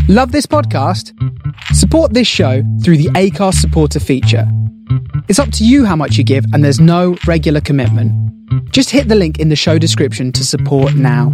Love this podcast? Support this show through the Acast supporter feature. It's up to you how much you give, and there's no regular commitment. Just hit the link in the show description to support now.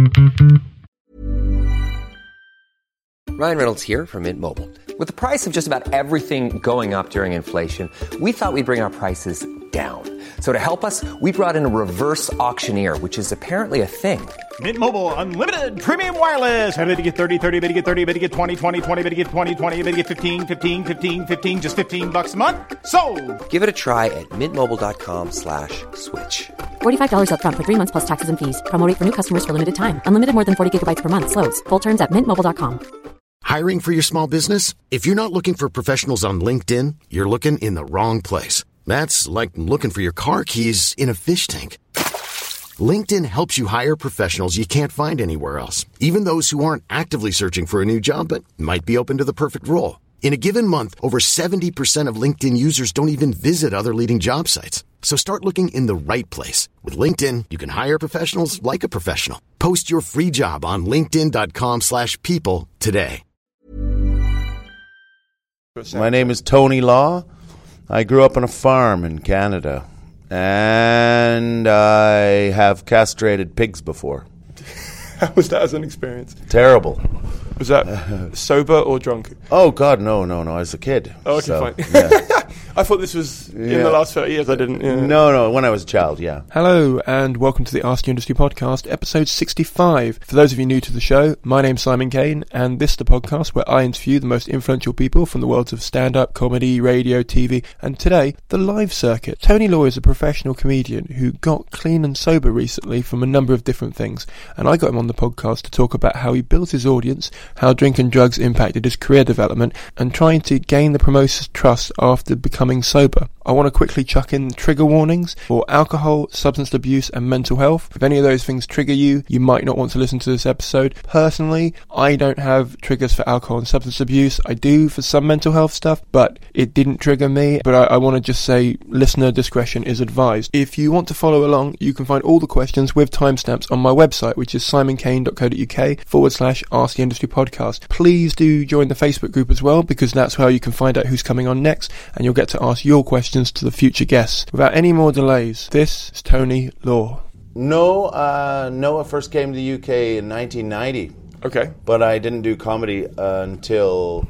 Ryan Reynolds here from Mint Mobile. With the price of just about everything going up during inflation, we thought we'd bring our prices down. So to help us, we brought in a reverse auctioneer, which is apparently a thing. Mint Mobile Unlimited Premium Wireless. How to get 30, 30, how to get 30, how to get 20, 20, 20, how to get 20, 20, how to get 15, 15, 15, 15, just $15 a month? Sold! Give it a try at mintmobile.com/switch. $45 up front for 3 months plus taxes and fees. Promo rate for new customers for limited time. Unlimited more than 40 gigabytes per month. Slows full terms at mintmobile.com. Hiring for your small business? If you're not looking for professionals on LinkedIn, you're looking in the wrong place. That's like looking for your car keys in a fish tank. LinkedIn helps you hire professionals you can't find anywhere else, even those who aren't actively searching for a new job but might be open to the perfect role. In a given month, over 70% of LinkedIn users don't even visit other leading job sites. So start looking in the right place. With LinkedIn, you can hire professionals like a professional. Post your free job on linkedin.com/people today. My name is Tony Law. I grew up on a farm in Canada, and I have castrated pigs before. How was that as an experience? Terrible. Was that sober or drunk? Oh, God, no. As a kid. Oh, okay, so, fine. Yeah. I thought this was in the last 30 years. I didn't. Yeah. No, when I was a child, yeah. Hello, and welcome to the Ask the Industry podcast, episode 65. For those of you new to the show, my name's Simon Kane, and this is the podcast where I interview the most influential people from the worlds of stand-up, comedy, radio, TV, and today, the live circuit. Tony Law is a professional comedian who got clean and sober recently from a number of different things, and I got him on the podcast to talk about how he built his audience, how drink and drugs impacted his career development, and trying to gain the promoter's trust after becoming sober. I want to quickly chuck in trigger warnings for alcohol, substance abuse, and mental health. If any of those things trigger you, you might not want to listen to this episode. Personally, I don't have triggers for alcohol and substance abuse. I do for some mental health stuff, but it didn't trigger me. But I want to just say listener discretion is advised. If you want to follow along, you can find all the questions with timestamps on my website, which is simonkane.co.uk/Ask the Industry Podcast. Please do join the Facebook group as well, because that's how you can find out who's coming on next, and you'll get to ask your questions to the future guests. Without any more delays, this is Tony Law. Noah first came to the UK in 1990. Okay. But I didn't do comedy until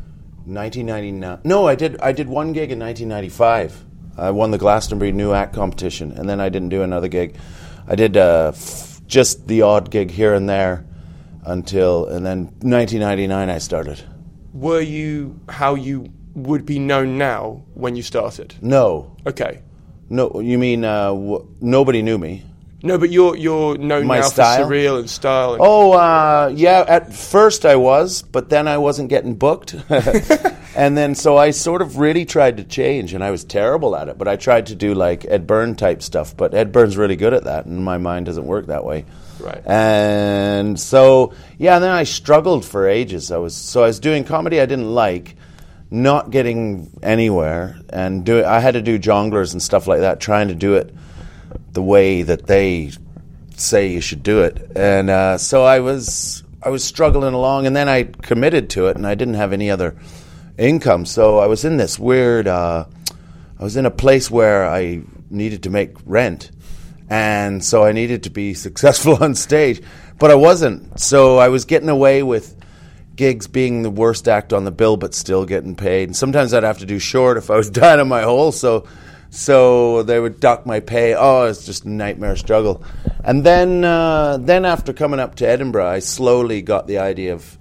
1999. No, I did one gig in 1995. I won the Glastonbury New Act competition, and then I didn't do another gig. I did just the odd gig here and there and then 1999 I started. Were you how you would be known now when you started? No. Okay. No, you mean nobody knew me? No, but you're known My now style? for surreal and style. Yeah, at first I was, but then I wasn't getting booked. And then so I sort of really tried to change, and I was terrible at it, but I tried to do like Ed Byrne type stuff, but Ed Byrne's really good at that, and my mind doesn't work that way. Right. And so, yeah, and then I struggled for ages. I was doing comedy I didn't like, not getting anywhere, and I had to do jonglers and stuff like that, trying to do it the way that they say you should do it. And so I was struggling along, and then I committed to it, and I didn't have any other income. So I was in this weird, I was in a place where I needed to make rent, and so I needed to be successful on stage, but I wasn't. So I was getting away with gigs being the worst act on the bill, but still getting paid. And sometimes I'd have to do short if I was down in my hole, so they would duck my pay. Oh, it's just a nightmare struggle. And then after coming up to Edinburgh, I slowly got the idea of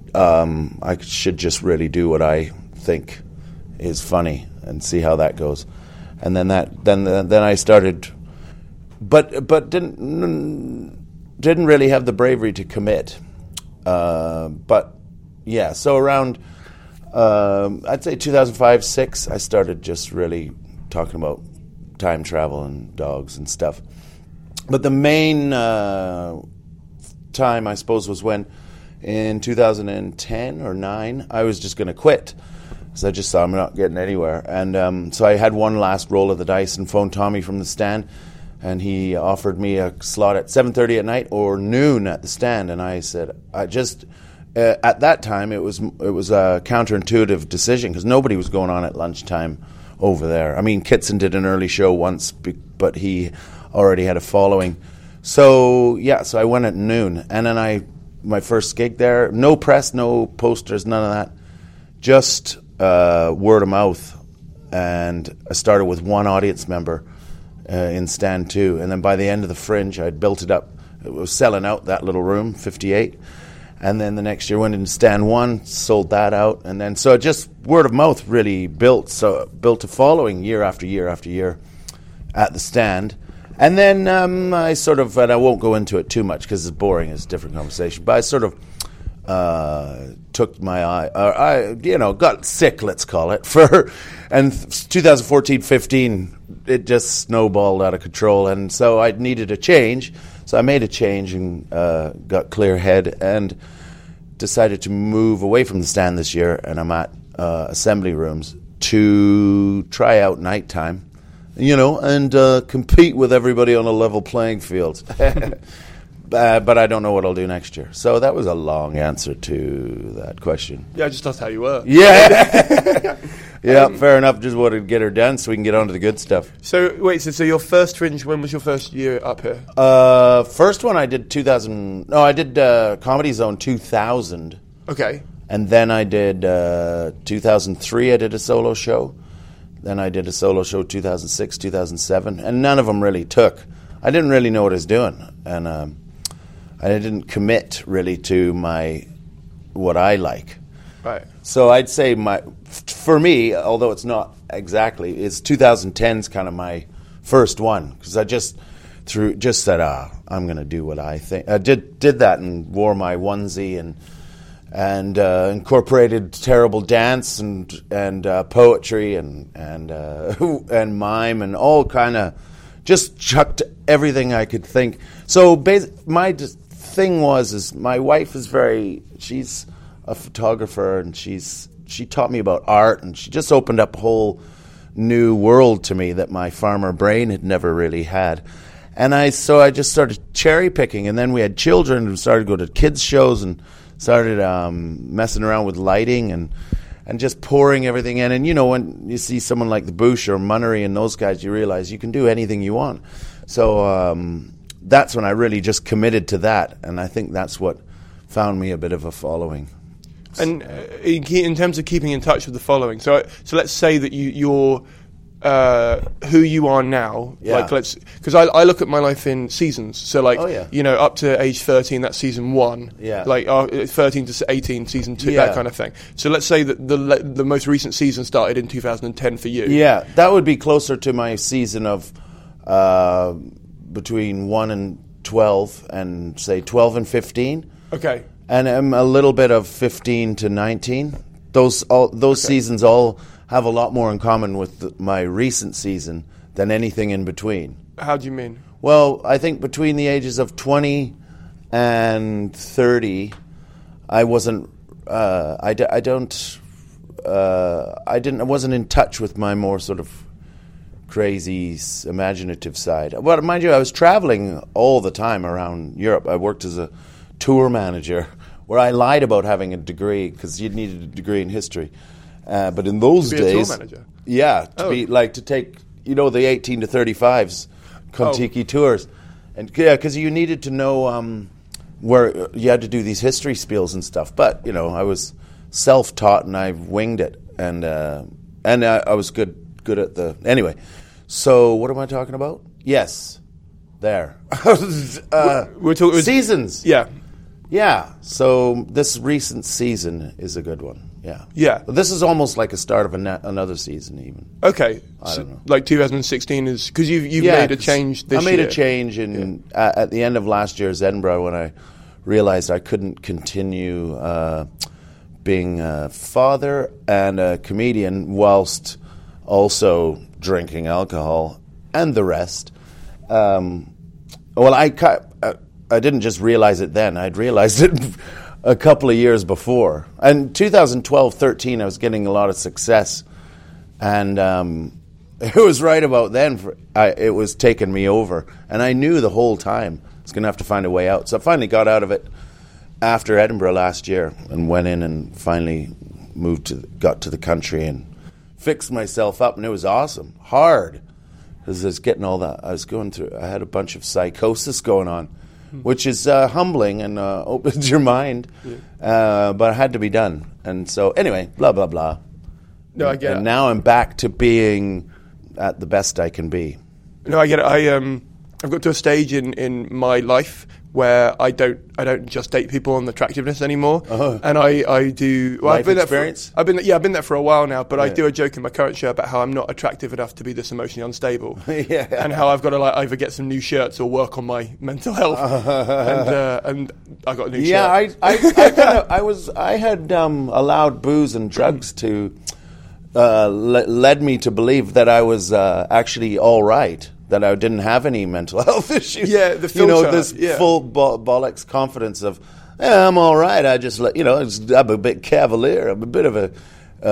I should just really do what I think is funny and see how that goes. And then I started, but didn't really have the bravery to commit. But yeah, so around I'd say 2005-06, I started just really talking about time travel and dogs and stuff. But the main time, I suppose, was when in 2010 or 9, I was just going to quit. So I just thought I'm not getting anywhere. And so I had one last roll of the dice and phoned Tommy from the Stand, and he offered me a slot at 7:30 at night or noon at the Stand. And I said, at that time, it was a counterintuitive decision because nobody was going on at lunchtime over there. I mean, Kitson did an early show once, but he already had a following. So I went at noon, and then my first gig there, no press, no posters, none of that, just word of mouth. And I started with one audience member in stand 2, and then by the end of the Fringe, I'd built it up. It was selling out that little room, 58. And then the next year went in stand 1, sold that out, and then so just word of mouth really built a following year after year after year at the stand. And then I sort of, and I won't go into it too much because it's boring, it's a different conversation, but I sort of took my eye, got sick, let's call it, and 2014-15, it just snowballed out of control, and so I needed a change. So I made a change and got clear head and decided to move away from the stand this year, and I'm at Assembly Rooms to try out nighttime, and compete with everybody on a level playing field. But I don't know what I'll do next year. So that was a long answer to that question. Yeah, just that's how you were. Yeah. Yeah, fair enough. Just wanted to get her done so we can get on to the good stuff. So, wait, so your first Fringe, when was your first year up here? First one I did 2000. No, I did Comedy Zone 2000. Okay. And then I did 2003, I did a solo show. Then I did a solo show 2006, 2007. And none of them really took. I didn't really know what I was doing. And I didn't commit really to what I like. Right. So I'd say for me, although it's not exactly, is 2010's kind of my first one because I just said, I'm going to do what I think. I did that and wore my onesie and incorporated terrible dance and poetry and mime and all kind of just chucked everything I could think. So my thing is my wife is she's a photographer, and she taught me about art, and she just opened up a whole new world to me that my farmer brain had never really had. And I just started cherry picking, and then we had children and started to go to kids shows and started messing around with lighting and just pouring everything in. And when you see someone like the Bush or Munnery and those guys, you realize you can do anything you want. So that's when I really just committed to that, and I think that's what found me a bit of a following. And in terms of keeping in touch with the following, so let's say that you're who you are now. Yeah. Because I look at my life in seasons. So yeah. Up to age 13, that's season 1. Yeah. 13 to 18, season 2, yeah. That kind of thing. So let's say that the most recent season started in 2010 for you. Yeah, that would be closer to my season of between 1 and 12, and say 12 and 15. Okay. And a little bit of 15 to 19. Those seasons all have a lot more in common with my recent season than anything in between. How do you mean? Well, I think between the ages of 20 and 30, I wasn't. I wasn't in touch with my more sort of crazy, imaginative side. But mind you, I was traveling all the time around Europe. I worked as a tour manager, where I lied about having a degree because you needed a degree in history. But in those days, tour manager? Yeah, to take the 18 to 35s Contiki tours, and because you needed to know where you had to do these history spiels and stuff. But I was self-taught and I winged it, and I was good at the anyway. So what am I talking about? Yes, there. We're talking seasons. Yeah. Yeah, so this recent season is a good one. Yeah. Yeah. But this is almost like a start of another season, even. Okay. I don't know. Like 2016 is because you've made a change this year. I made a change at the end of last year's Edinburgh when I realized I couldn't continue being a father and a comedian whilst also drinking alcohol and the rest. I didn't just realize it then. I'd realized it a couple of years before. And 2012-13, I was getting a lot of success. And it was right about then, it was taking me over. And I knew the whole time I was going to have to find a way out. So I finally got out of it. after Edinburgh last year and went in and finally got to the country and fixed myself up, and it was awesome. Hard, because I was getting all that. I had a bunch of psychosis going on, which is humbling and opens your mind, but it had to be done. And so anyway, blah, blah, blah. No, I get it. And now I'm back to being at the best I can be. No, I get it. I've got to a stage in my life where I don't just date people on attractiveness anymore, and I do. Well, Life experience. I've been there for a while now, but I do a joke in my current show about how I'm not attractive enough to be this emotionally unstable, and how I've got to either get some new shirts or work on my mental health, and I got a new shirt. Yeah, I had allowed booze and drugs to led me to believe that I was actually all right. That I didn't have any mental health issues. Yeah, the filter. This full bollocks confidence of, I'm all right. I'm a bit cavalier. I'm a bit of a,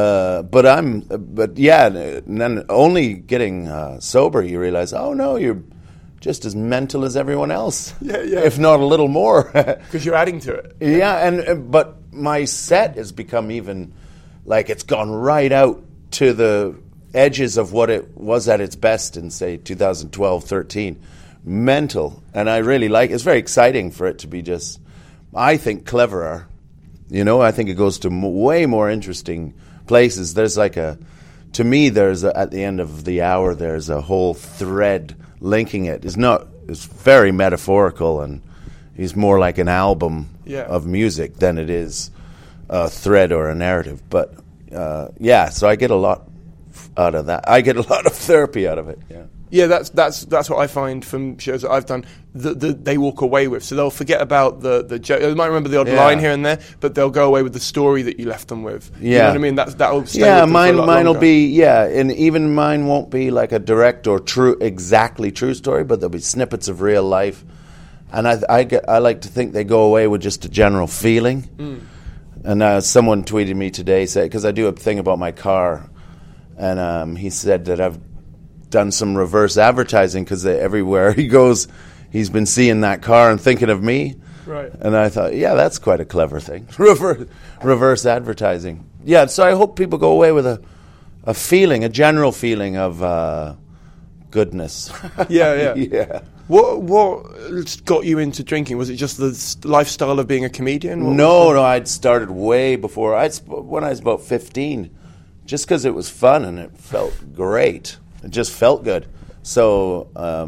and then only getting sober, you realize, oh no, you're just as mental as everyone else. Yeah. If not a little more. Because you're adding to it. Yeah, but my set has become even, like, it's gone right out to the edges of what it was at its best in, say, 2012, 13. Mental. And I really like it. It's very exciting for it to be just, I think, cleverer. I think it goes to way more interesting places. There's at the end of the hour, there's a whole thread linking it. It's very metaphorical, and it's more like an album of music than it is a thread or a narrative. But, so I get a lot out of that. I get a lot of therapy out of it. Yeah, that's what I find from shows that I've done. They walk away with, so they'll forget about the joke. They might remember the odd line here and there, but they'll go away with the story that you left them with. Yeah, you know what I mean. That'll stay with them mine for a lot will longer. be and even mine won't be like a direct or exactly true story, but there'll be snippets of real life, and I like to think they go away with just a general feeling. And someone tweeted me today, because I do a thing about my car. And he said that I've done some reverse advertising because everywhere he goes, he's been seeing that car and thinking of me. Right. And I thought, that's quite a clever thing. Reverse advertising. Yeah, so I hope people go away with a feeling, a general feeling of goodness. Yeah. Yeah. What got you into drinking? Was it just the lifestyle of being a comedian? No, I'd started way before. When I was about 15. Just because it was fun and it felt great. It just felt good. So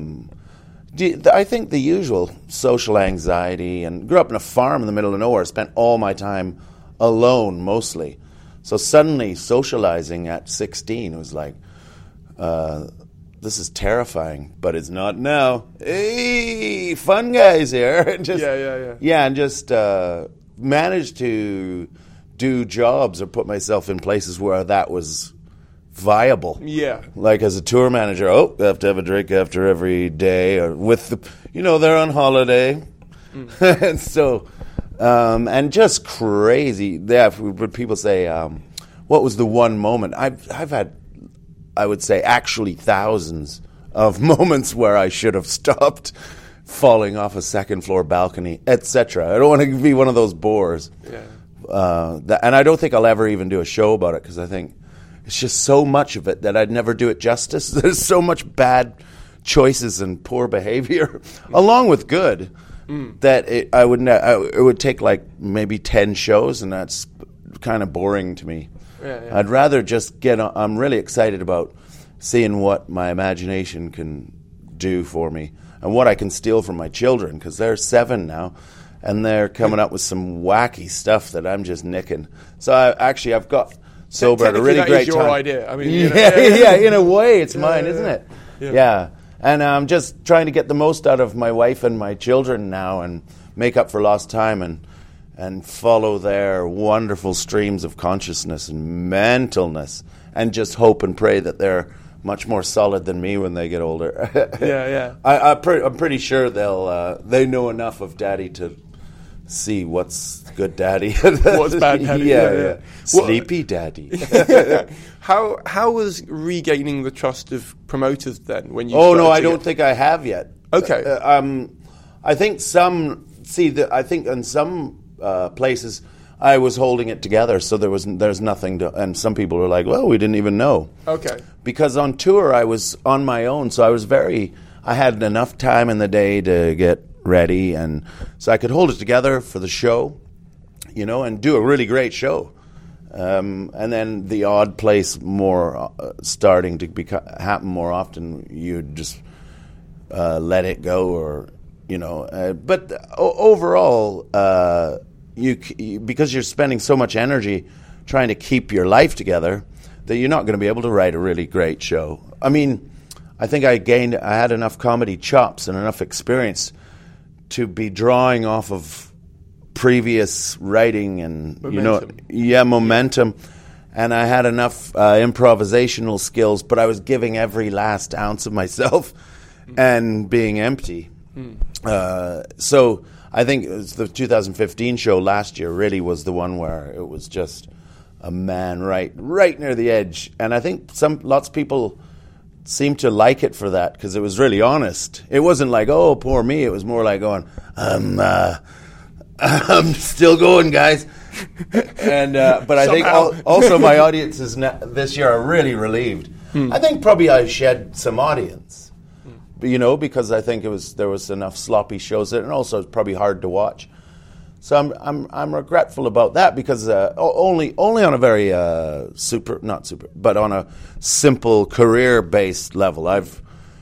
I think the usual social anxiety, and grew up in a farm in the middle of nowhere, spent all my time alone mostly. So suddenly socializing at 16 was like, this is terrifying, but it's not now. Hey, fun guys here. And just managed to do jobs or put myself in places where that was viable. Yeah. Like as a tour manager, I have to have a drink after every day, or they're on holiday. And so, and just crazy. When people say, what was the one moment? I've had, I would say, actually thousands of moments where I should have stopped falling off a second floor balcony, etc. I don't want to be one of those bores. Yeah. And I don't think I'll ever even do a show about it, because I think it's just so much of it that I'd never do it justice. There's so much bad choices and poor behavior, along with good, that it would take like maybe 10 shows, and that's kind of boring to me. Yeah. I'd rather just I'm really excited about seeing what my imagination can do for me, and what I can steal from my children, because they're 7 now. And they're coming up with some wacky stuff that I'm just nicking. So I've got sober at a really great time. Your idea. I mean, in a way, it's mine, isn't it? Yeah. And I'm just trying to get the most out of my wife and my children now, and make up for lost time, and follow their wonderful streams of consciousness and mentalness, and just hope and pray that they're much more solid than me when they get older. I'm pretty sure they know enough of Daddy to see what's good Daddy, what's bad Daddy. Yeah. Sleepy Daddy. How was regaining the trust of promoters then? When you? Oh no, I don't think I have yet. Okay. I think some. I think in some places, I was holding it together, so there's nothing to. And some people were like, "Well, we didn't even know." Okay. Because on tour I was on my own, so I had enough time in the day to get ready, and so I could hold it together for the show, and do a really great show. And then the odd place more starting to happen more often, you just let it go, or but overall. Because you're spending so much energy trying to keep your life together, that you're not going to be able to write a really great show. I mean, I think I had enough comedy chops and enough experience to be drawing off of previous writing and momentum. And I had enough improvisational skills, but I was giving every last ounce of myself and being empty. So I think the 2015 show last year really was the one where it was just a man right near the edge. And I think lots of people seemed to like it for that, because it was really honest. It wasn't like, oh, poor me. It was more like going, I'm still going, guys. And but I think also my audiences this year are really relieved. I think probably I shed some audience. Because I think there was enough sloppy shows there, and also it's probably hard to watch. So I'm regretful about that, because only on a very but on a simple career-based level, I've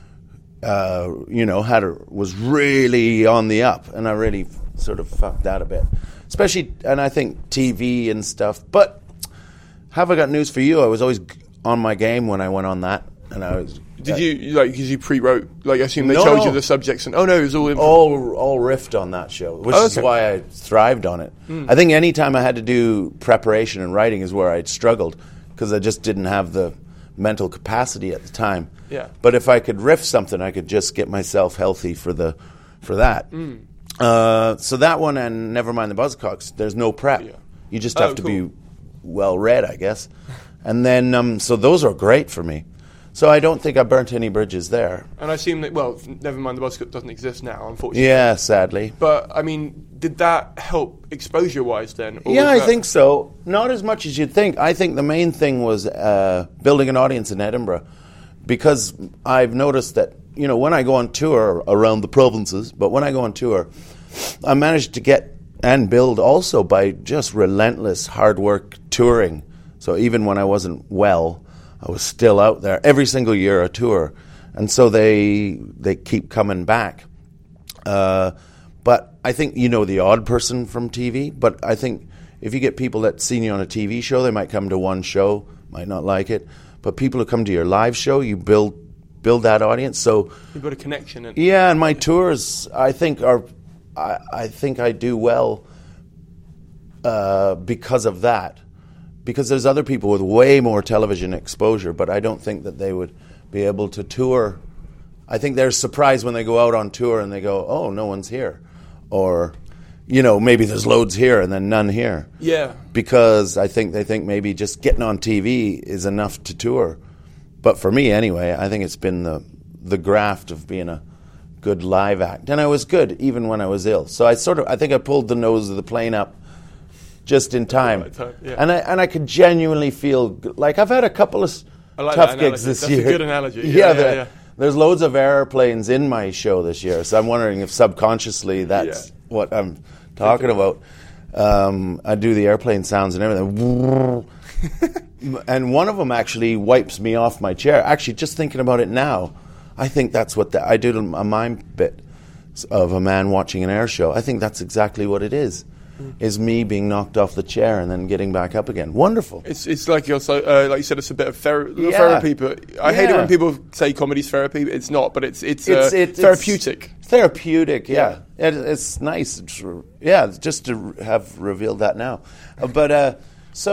was really on the up, and I really sort of fucked that a bit, especially, and I think TV and stuff. But have I got news for you? I was always on my game when I went on that, and I was. Did you because you pre-wrote? I assume they told you the subjects, and it was all all riffed on that show, which is why I thrived on it. I think any time I had to do preparation and writing is where I'd struggled, because I just didn't have the mental capacity at the time. Yeah. But if I could riff something, I could just get myself healthy for that. So that one, and Nevermind the Buzzcocks, there's no prep. Yeah. You just have to be well read, I guess. And then so those are great for me. So I don't think I burnt any bridges there. And I assume that, Nevermind the Buzzcocks doesn't exist now, unfortunately. Yeah, sadly. But, I mean, did that help exposure-wise then? Yeah, I think so. Not as much as you'd think. I think the main thing was building an audience in Edinburgh, because I've noticed that, when I go on tour around the provinces, but when I go on tour, I managed to get and build also by just relentless hard work touring. So even when I wasn't well, I was still out there every single year, a tour, and so they keep coming back. But I think the odd person from TV. But I think if you get people that seen you on a TV show, they might come to one show, might not like it. But people who come to your live show, you build that audience. So you've got a connection. And my tours, I think I do well because of that. Because there's other people with way more television exposure, but I don't think that they would be able to tour. I think they're surprised when they go out on tour and they go, oh, no one's here. Or, maybe there's loads here and then none here. Yeah. Because they think maybe just getting on TV is enough to tour. But for me, anyway, I think it's been the graft of being a good live act. And I was good even when I was ill. So I think I pulled the nose of the plane up just in time. Yeah. And I could genuinely feel like I've had a couple of tough gigs this year. That's a good analogy. Yeah, there's loads of airplanes in my show this year, so I'm wondering if subconsciously that's what I'm talking about. I do the airplane sounds and everything. And one of them actually wipes me off my chair. Actually, just thinking about it now, I think that's what I did a mime bit of a man watching an air show. I think that's exactly what it is. Is me being knocked off the chair and then getting back up again. Wonderful. It's like you're like you said, it's a bit of therapy. But I hate it when people say comedy's therapy. It's not, but it's therapeutic. Therapeutic, yeah. It's nice. Just to have revealed that now. But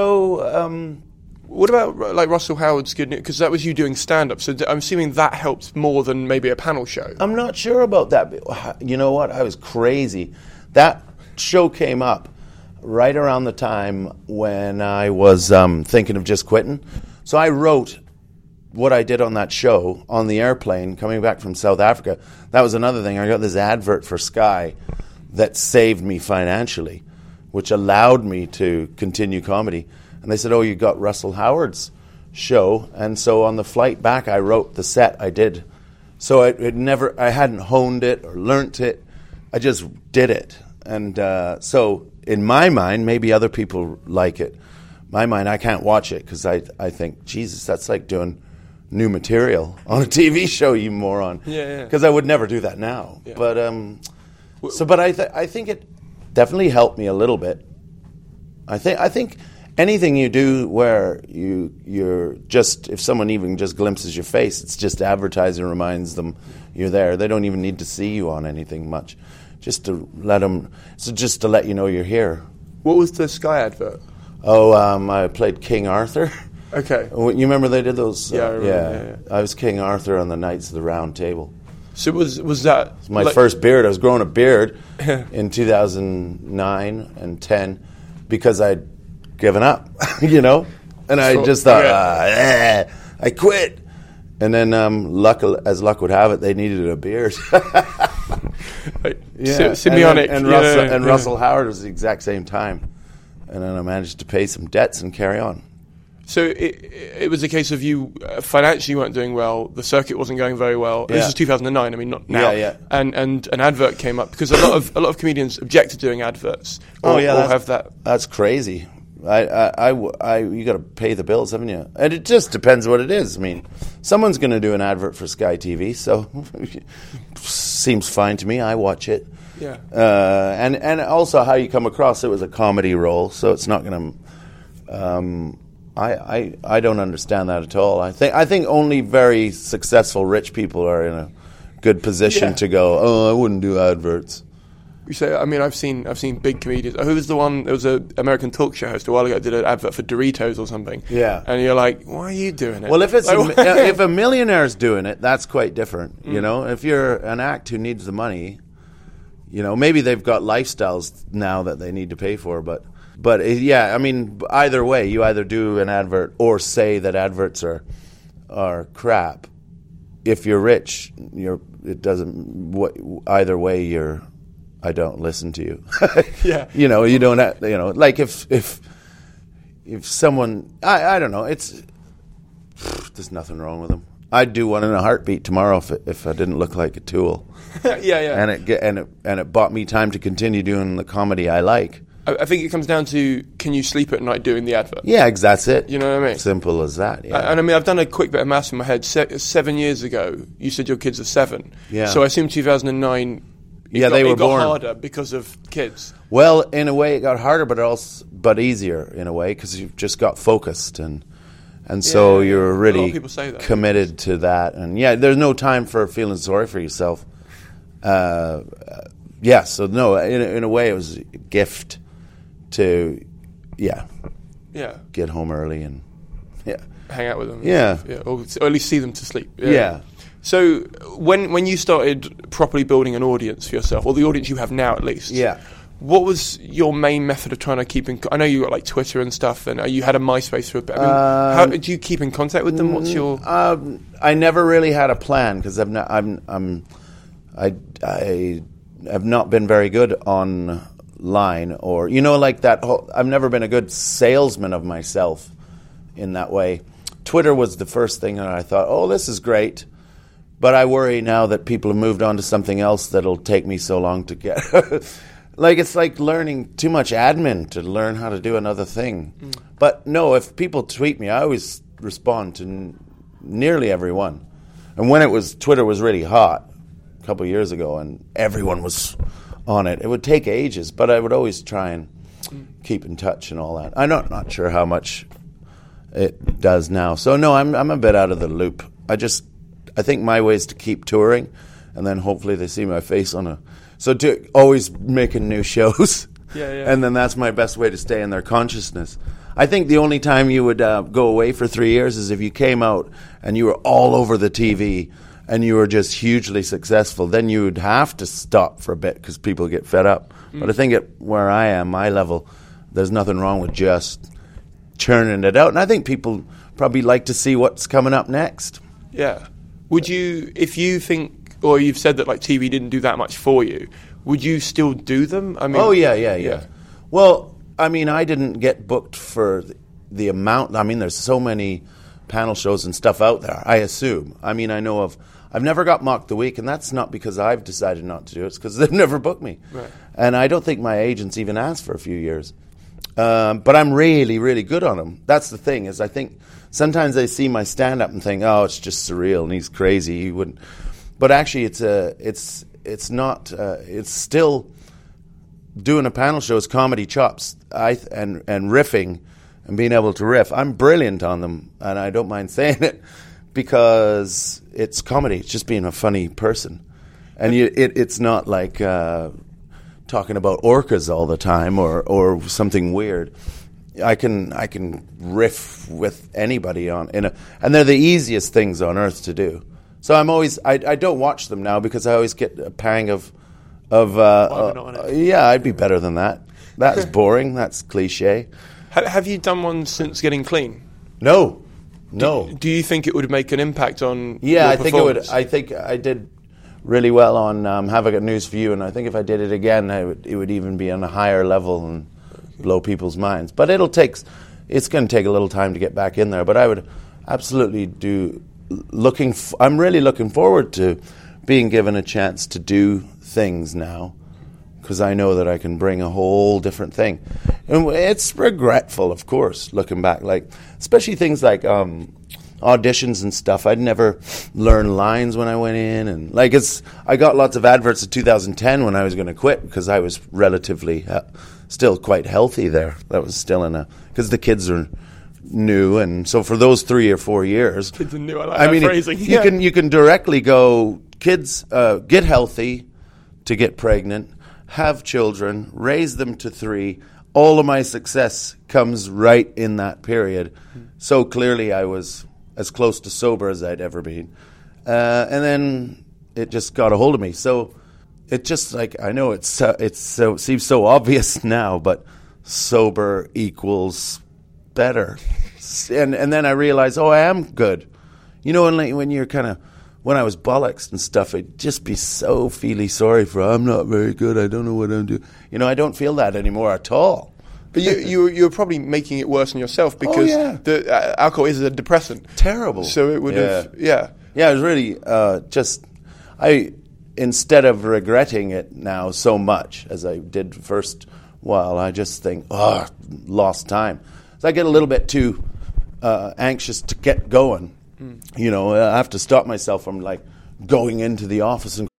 what about like Russell Howard's Good News? Because that was you doing stand-up, so I'm assuming that helped more than maybe a panel show. I'm not sure about that. You know what? I was crazy. That show came up right around the time when I was thinking of just quitting. So I wrote what I did on that show on the airplane coming back from South Africa. That was another thing. I got this advert for Sky that saved me financially which allowed me to continue comedy. And they said, "Oh, you got Russell Howard's show." And so on the flight back, I wrote the set I did. So I hadn't honed it or learnt it. I just did it. And so in my mind, maybe other people like it. My mind, I can't watch it because I think, Jesus, that's like doing new material on a TV show, you moron. Yeah. Because I would never do that now. Yeah. But I think it definitely helped me a little bit. I think anything you do where you're just, if someone even just glimpses your face, it's just advertising reminds them you're there. They don't even need to see you on anything much, just to let you know you're here. What was the Sky advert? Oh, I played King Arthur. Okay. You remember they did those? Yeah, I remember. Yeah. I was King Arthur on the Knights of the Round Table. So was that... It was my first beard. I was growing a beard in 2009 and 10 because I'd given up, you know? And I just thought, I quit. And then, as luck would have it, they needed a beard. Symbiotic. And Russell Howard was the exact same time. And then I managed to pay some debts and carry on. So it was a case of you financially weren't doing well, the circuit wasn't going very well. Yeah. This was 2009, I mean, not now. Yeah. And an advert came up because a lot of comedians object to doing adverts. That's crazy. You got to pay the bills, haven't you? And it just depends what it is. I mean, someone's going to do an advert for Sky TV, so seems fine to me. I watch it. Yeah. And also how you come across. It was a comedy role, so it's not going to. I don't understand that at all. I think only very successful rich people are in a good position to go, "Oh, I wouldn't do adverts." You say, I mean, I've seen big comedians. Who was the one? There was an American talk show host a while ago did an advert for Doritos or something. Yeah, and you're like, why are you doing it? Well, if it's if a millionaire's doing it, that's quite different. You know, if you're an act who needs the money, you know, maybe they've got lifestyles now that they need to pay for, but yeah, I mean, either way, you either do an advert or say that adverts are crap. If you're rich, it doesn't. Either way, I don't listen to you. Yeah, you know, you don't. Like if someone, I don't know. There's nothing wrong with them. I'd do one in a heartbeat tomorrow if I didn't look like a tool. Yeah. And it bought me time to continue doing the comedy I like. I think it comes down to, can you sleep at night doing the advert? Yeah, that's it. You know what I mean? Simple as that, yeah. And I mean, I've done a quick bit of maths in my head. 7 years ago, you said your kids are 7. Yeah. So I assume 2009, they were got born harder because of kids. Well, in a way, it got harder, but easier in a way, because you've just got focused and so you're really a lot of people say that. Committed to that. And yeah, there's no time for feeling sorry for yourself. Yeah, so no, in a way, it was a gift to, get home early and, hang out with them. Yeah. Or at least see them to sleep. Yeah. So when you started properly building an audience for yourself, or the audience you have now at least, what was your main method of trying to keep in... I know you got like Twitter and stuff, and you had a MySpace for a bit. I mean, how did you keep in contact with them? What's your... I never really had a plan, because I have not been very good online, or, you know, like that whole... I've never been a good salesman of myself in that way. Twitter was the first thing that I thought, oh, this is great. But I worry now that people have moved on to something else that'll take me so long to get... Like, it's like learning too much admin to learn how to do another thing. But no, if people tweet me, I always respond to nearly everyone. And when Twitter was really hot a couple of years ago and everyone was on it, it would take ages, but I would always try and keep in touch and all that. I'm not sure how much it does now. So no, I'm a bit out of the loop. I think my way is to keep touring, and then hopefully they see my face on a... So to always making new shows, and then that's my best way to stay in their consciousness. I think the only time you would go away for 3 years is if you came out and you were all over the TV and you were just hugely successful. Then you would have to stop for a bit because people get fed up. But I think at where I am, my level, there's nothing wrong with just churning it out. And I think people probably like to see what's coming up next. Yeah. Would you, if you think... Or you've said that like TV didn't do that much for you. Would you still do them? I mean, yeah. Well, I mean, I didn't get booked for the amount. I mean, there's so many panel shows and stuff out there, I assume. I mean, I've never got Mock the Week, and that's not because I've decided not to do it. It's because they've never booked me. Right. And I don't think my agents even asked for a few years. But I'm really, really good on them. That's the thing, is I think sometimes they see my stand-up and think, oh, it's just surreal and he's crazy. He wouldn't. But actually, it's not. It's still doing a panel show is comedy chops and riffing and being able to riff. I'm brilliant on them, and I don't mind saying it because it's comedy. It's just being a funny person, and it's not like talking about orcas all the time or something weird. I can riff with anybody and they're the easiest things on earth to do. So I'm always I don't watch them now because I always get a pang of yeah, I'd be better than that. That's boring. That's cliche. Have you done one since getting clean? No. Do you think it would make an impact on? Yeah, your I think it would. performance? I think I did really well on Have I Got News for You, and I think if I did it again, it would even be on a higher level and blow people's minds. But it's going to take a little time to get back in there. But I would absolutely do. I'm really looking forward to being given a chance to do things now, because I know that I can bring a whole different thing. And it's regretful, of course, looking back, like especially things like auditions and stuff. I'd never learn lines when I went in, and I got lots of adverts in 2010 when I was going to quit because I was relatively still quite healthy there. That was still because the kids are new, and so for those 3 or 4 years, Kids are new. I like that phrasing. You can directly go, kids get healthy to get pregnant, have children, raise them to 3. All of my success comes right in that period. So clearly I was as close to sober as I'd ever been. And then it just got a hold of me. So it just I know it seems so obvious now, but sober equals better. And then I realized, I am good. You know, when you're when I was bollocks and stuff, I'd just be so feely sorry for, I'm not very good, I don't know what I'm doing. You know, I don't feel that anymore at all. But you're probably making it worse on yourself because the alcohol is a depressant. Terrible. So it would have, Yeah, it was really instead of regretting it now so much as I did first while, I just think, lost time. So I get a little bit too anxious to get going. You know, I have to stop myself from going into the office and.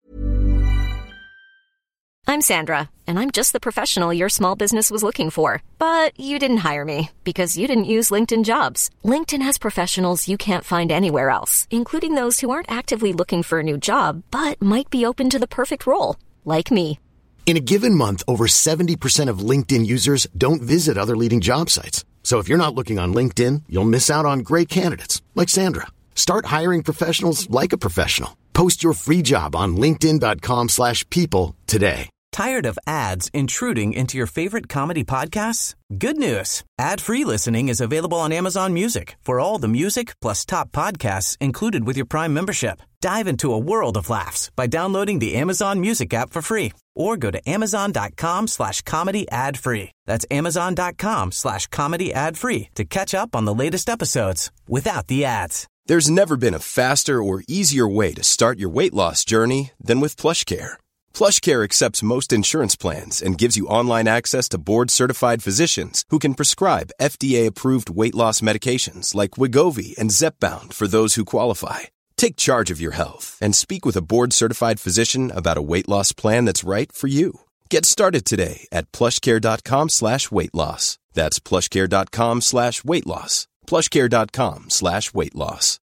I'm Sandra, and I'm just the professional your small business was looking for. But you didn't hire me because you didn't use LinkedIn Jobs. LinkedIn has professionals you can't find anywhere else, including those who aren't actively looking for a new job, but might be open to the perfect role, like me. In a given month, over 70% of LinkedIn users don't visit other leading job sites. So if you're not looking on LinkedIn, you'll miss out on great candidates like Sandra. Start hiring professionals like a professional. Post your free job on linkedin.com/people today. Tired of ads intruding into your favorite comedy podcasts? Good news. Ad-free listening is available on Amazon Music for all the music plus top podcasts included with your Prime membership. Dive into a world of laughs by downloading the Amazon Music app for free or go to amazon.com/comedy ad-free. That's amazon.com/comedy ad-free to catch up on the latest episodes without the ads. There's never been a faster or easier way to start your weight loss journey than with PlushCare. PlushCare accepts most insurance plans and gives you online access to board-certified physicians who can prescribe FDA-approved weight loss medications like Wegovy and Zepbound for those who qualify. Take charge of your health and speak with a board-certified physician about a weight loss plan that's right for you. Get started today at plushcare.com/weight loss. That's plushcare.com/weight loss. plushcare.com/weight loss.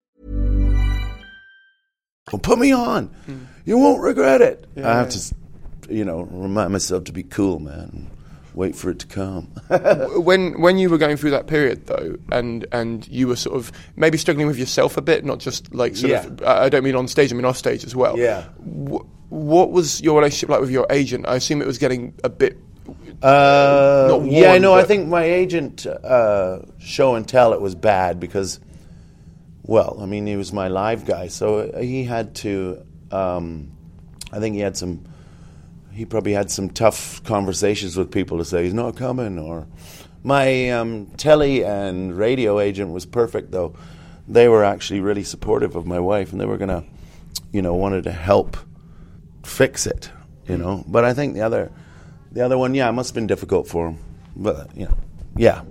Well, put me on. You won't regret it. I have to, remind myself to be cool, man. Wait for it to come. When you were going through that period, though, and you were sort of maybe struggling with yourself a bit, not just I don't mean on stage, I mean off stage as well. Yeah. What was your relationship like with your agent? I assume it was getting a bit. Not warm, I think my agent, show and tell, it was bad because, he was my live guy, so he had to. I think he he probably had some tough conversations with people to say he's not coming. Or my telly and radio agent was perfect, though. They were actually really supportive of my wife, and they were gonna, wanted to help fix it, But I think the other one, it must have been difficult for him. But yeah.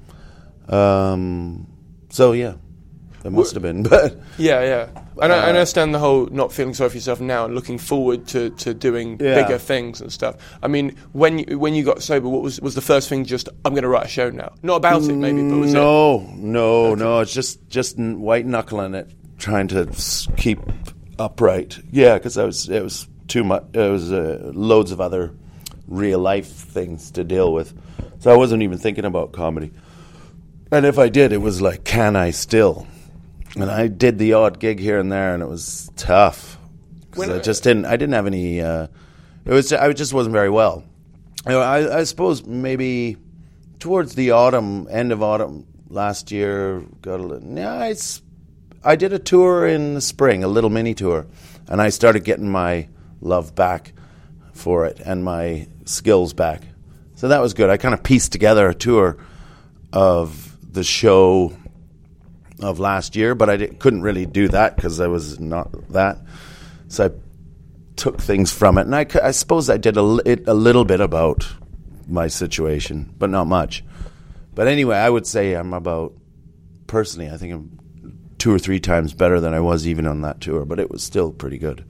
So yeah. It must have been, but yeah. And I understand the whole not feeling sorry for yourself now and looking forward to doing bigger things and stuff. I mean, when you got sober, what was the first thing? Just I'm going to write a show now. Not about it, maybe, but was No. It's just white knuckling it, trying to keep upright. Yeah, because it was too much. It was loads of other real life things to deal with, so I wasn't even thinking about comedy. And if I did, it was like, can I still? And I did the odd gig here and there, and it was tough. I didn't have any. I just wasn't very well. I suppose maybe towards the end of autumn last year, I did a tour in the spring, a little mini tour, and I started getting my love back for it and my skills back. So that was good. I kind of pieced together a tour of the show of last year, but I couldn't really do that because I was not that. So I took things from it, and I suppose I did a little bit about my situation, but not much. But anyway, I would say I think I'm 2 or 3 times better than I was even on that tour, but it was still pretty good.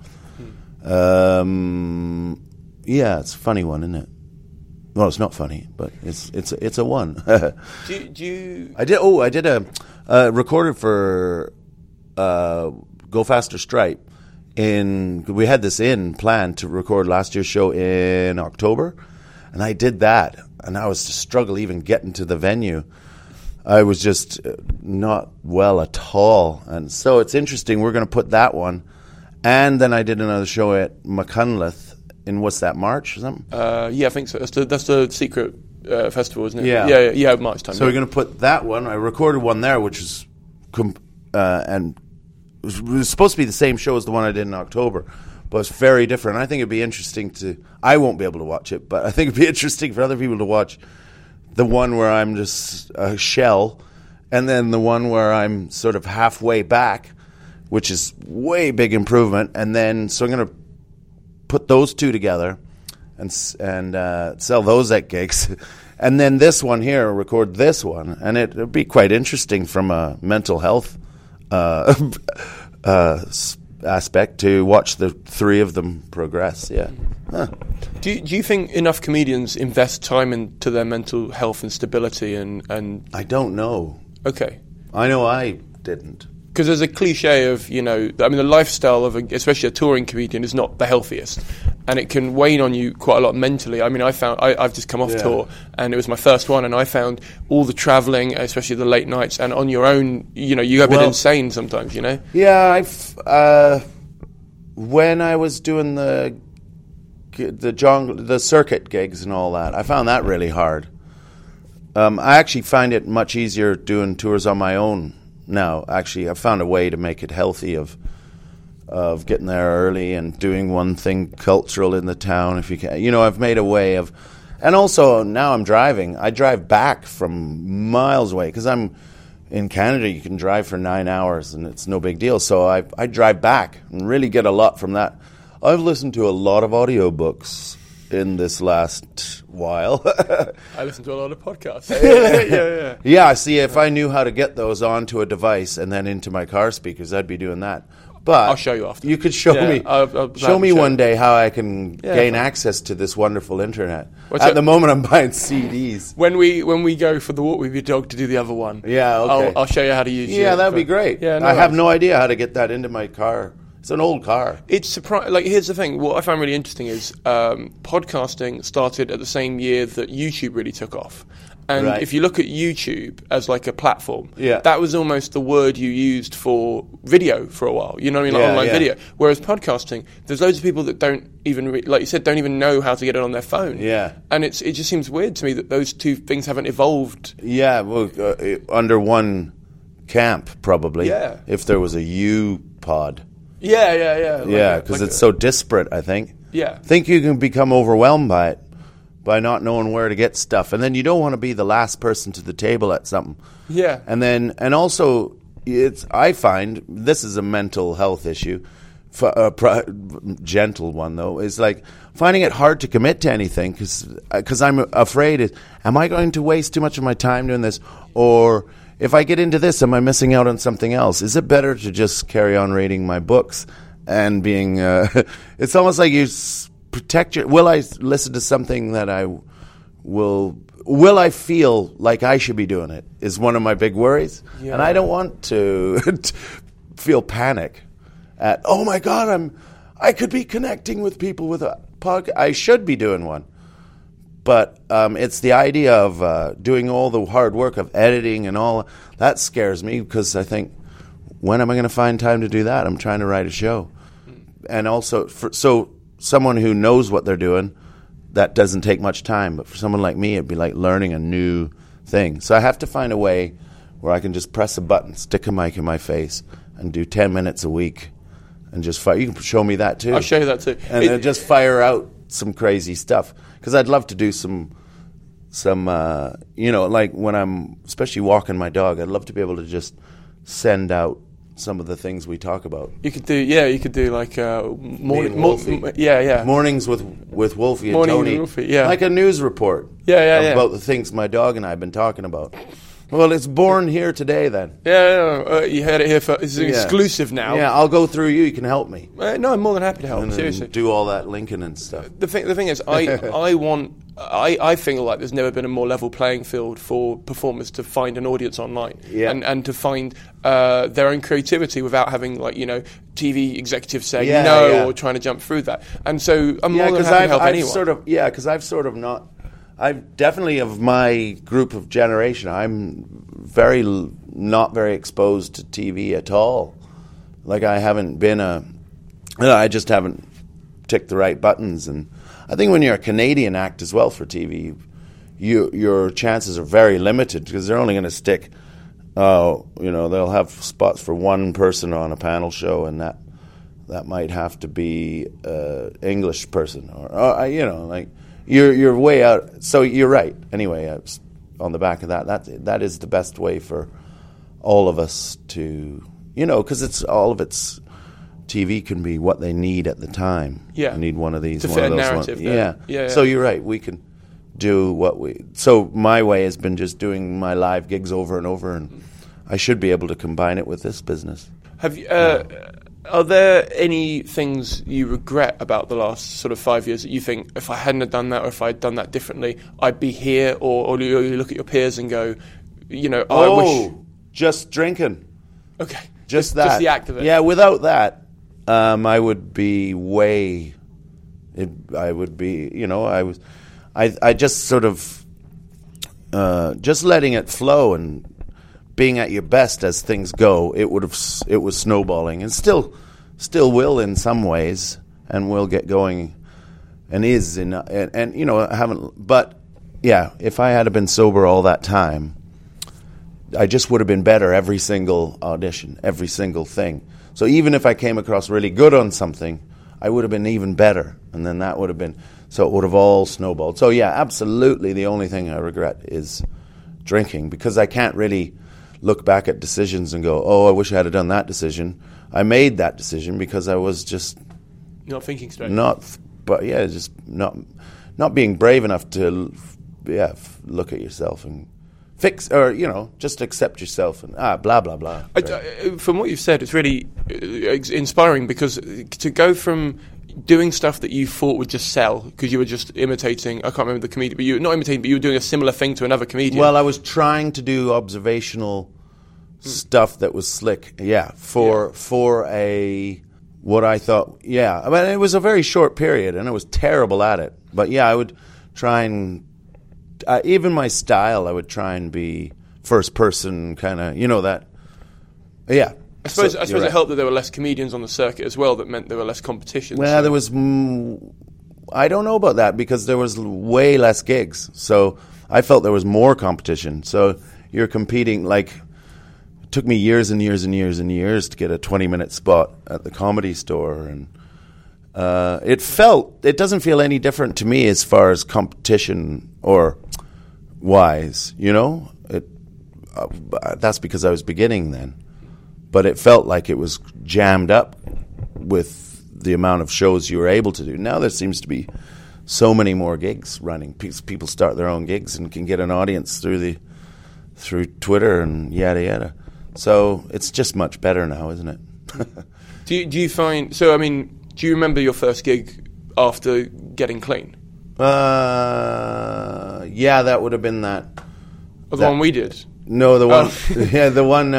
Yeah, it's a funny one, isn't it? Well, it's not funny, but it's a one. I did a recorded for Go Faster Stripe. We had this planned to record last year's show in October, and I did that, and I was to struggle even getting to the venue. I was just not well at all, and so it's interesting. We're going to put that one, and then I did another show at McCunliffe in March or something? Yeah, I think so. That's the secret festival, isn't it? Yeah, March time. So we're going to put that one. I recorded one there, which is and it was supposed to be the same show as the one I did in October, but it's very different. I think it'd be interesting I won't be able to watch it, but I think it'd be interesting for other people to watch the one where I'm just a shell, and then the one where I'm sort of halfway back, which is way big improvement. And then, so I'm going to put those two together and sell those at gigs. And then this one here, record this one. And it'll be quite interesting from a mental health aspect to watch the 3 of them progress. Yeah. Huh. Do you think enough comedians invest time into their mental health and stability? And I don't know. Okay. I know I didn't. Because there's a cliche of, the lifestyle of especially a touring comedian is not the healthiest, and it can wane on you quite a lot mentally. I mean, I've just come off tour, and it was my first one, and I found all the travelling, especially the late nights, and on your own, you get a bit insane sometimes, Yeah, when I was doing the circuit gigs and all that, I found that really hard. I actually find it much easier doing tours on my own now. Actually, I've found a way to make it healthy of getting there early and doing one thing cultural in the town if you can. I've made a way of, and also now I'm driving. I drive back from miles away because I'm in Canada. You can drive for 9 hours and it's no big deal. So I drive back and really get a lot from that. I've listened to a lot of audiobooks in this last while. I listen to a lot of podcasts. Yeah. Yeah, see, if I knew how to get those onto a device and then into my car speakers, I'd be doing that. But I'll show you after. You could show me. Show me one day how I can gain access to this wonderful internet. At the moment, I'm buying CDs. When we go for the walk with your dog to do the other one, okay. I'll show you how to use it. Yeah, that'd be great. Yeah, I have no idea how to get that into my car. It's an old car. It's surprising. Here's the thing. What I found really interesting is podcasting started at the same year that YouTube really took off. And if you look at YouTube as like a platform, that was almost the word you used for video for a while. You know what I mean? Like online video. Whereas podcasting, there's loads of people that don't even, like you said, don't even know how to get it on their phone. Yeah. And it just seems weird to me that those two things haven't evolved. Yeah, well, under one camp, probably. Yeah. If there was a U-Pod. Yeah. Yeah, because it's so disparate, I think. Yeah. Think you can become overwhelmed by it, by not knowing where to get stuff. And then you don't want to be the last person to the table at something. Yeah. And also, I find, this is a mental health issue, gentle one though, is like finding it hard to commit to anything because I'm afraid, am I going to waste too much of my time doing this? Or if I get into this, am I missing out on something else? Is it better to just carry on reading my books and being, it's almost like you protect will I listen to something that will I feel like I should be doing it is one of my big worries. Yeah. And I don't want to feel panic at, oh my God, I could be connecting with people with a podcast. I should be doing one. But it's the idea of doing all the hard work of editing and all. That scares me because I think, when am I going to find time to do that? I'm trying to write a show. And also, so someone who knows what they're doing, that doesn't take much time. But for someone like me, it'd be like learning a new thing. So I have to find a way where I can just press a button, stick a mic in my face, and do 10 minutes a week. And just fire. You can show me that too. I'll show you that too. And then just fire out some crazy stuff. Because I'd love to do some like when I'm especially walking my dog, I'd love to be able to just send out some of the things we talk about. You could do like mornings with Wolfie and Tony, like a news report. About the things my dog and I have been talking about. Well, it's born here today, then. You heard it here first. It's exclusive now. Yeah, I'll go through you. You can help me. No, I'm more than happy to help. And seriously, do all that linking and stuff. The thing is, I feel like there's never been a more level playing field for performers to find an audience online, and to find their own creativity without having TV executives saying or trying to jump through that. And so I'm more than happy to help anyone. Because I've sort of not. I've definitely, of my group of generation, I'm not very exposed to TV at all. Like I haven't been I just haven't ticked the right buttons. And I think when you're a Canadian act as well for TV, your chances are very limited because they're only going to stick, they'll have spots for one person on a panel show, and that might have to be an English person or You're way out. So you're right. Anyway, on the back of that is the best way for all of us to, because it's TV can be what they need at the time. Yeah, I need one of these. To one fit of a those narrative. Yeah. So you're right. We can do what we. So my way has been just doing my live gigs over and over, and I should be able to combine it with this business. Have you? Are there any things you regret about the last sort of 5 years that you think, if I hadn't have done that or if I had done that differently, I'd be here? Or you look at your peers and go, I wish... just drinking. Okay. Just that. Just the act of it. Yeah, without that, I would be I just sort of, just letting it flow and being at your best as things go, it was snowballing, and still will in some ways, and will get going, and is in, and I haven't. But yeah, if I had been sober all that time, I just would have been better every single audition, every single thing. So even if I came across really good on something, I would have been even better, and then that would have been. So it would have all snowballed. So yeah, absolutely, the only thing I regret is drinking, because I can't really look back at decisions and go, oh, I wish I had done that decision. I made that decision because I was just not thinking straight. Just not being brave enough to, look at yourself and fix, or just accept yourself and blah blah blah. From what you've said, it's really inspiring, because to go from doing stuff that you thought would just sell because you were just imitating, I can't remember the comedian, but you were not imitating, but you were doing a similar thing to another comedian. Well, I was trying to do observational stuff that was slick, for a, what I thought, I mean, it was a very short period and I was terrible at it. But I would try and, even my style, I would try and be first person kind of, that, I suppose it helped that there were less comedians on the circuit as well. That meant there were less competition. Well, there was. I don't know about that, because there was way less gigs. So I felt there was more competition. So you're competing. Like, it took me years and years and years and years to get a 20-minute spot at the Comedy Store, It doesn't feel any different to me as far as competition or wise, you know? That's because I was beginning then. But it felt like it was jammed up with the amount of shows you were able to do. Now there seems to be so many more gigs running. People start their own gigs and can get an audience through Twitter and yada yada. So it's just much better now, isn't it? Do you find... So, I mean, do you remember your first gig after getting clean? Yeah, that would have been that. The one we did? No, the one... Yeah, the one...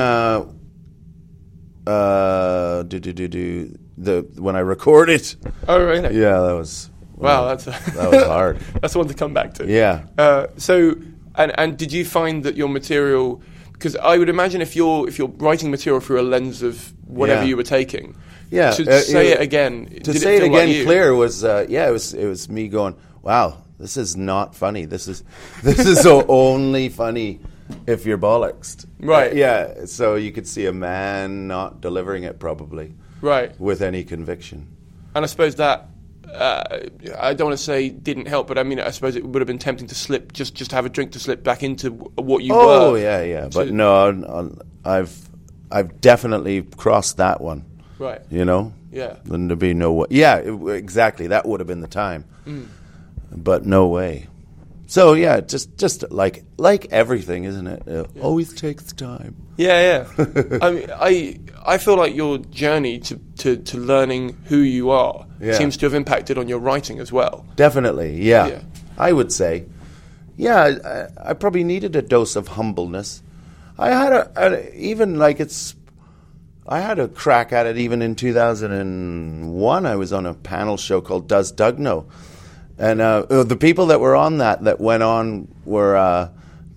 when I recorded. Oh, really? Yeah, that was... Wow, that was hard. That's the one to come back to. Yeah. So, and did you find that your material... Because I would imagine if you're writing material through a lens of whatever you were taking, to say it again, to say it again clear was it was me going, wow, this is not funny. This is only funny if you're bollocksed, right? Yeah, so you could see a man not delivering it probably, right, with any conviction. And I suppose that. I don't want to say didn't help, but I mean, I suppose it would have been tempting to slip, just have a drink to slip back into what you were. Oh, yeah. But no, I've definitely crossed that one. Right. You know? Yeah. And there'd be no way. Yeah, exactly. That would have been the time. But no way. So, yeah, just like everything, isn't it? It always takes time. Yeah. I mean, I feel like your journey to learning who you are seems to have impacted on your writing as well. Definitely, yeah. I would say. Yeah, I probably needed a dose of humbleness. I had I had a crack at it even in 2001. I was on a panel show called Does Doug Know? And the people that were on that went on were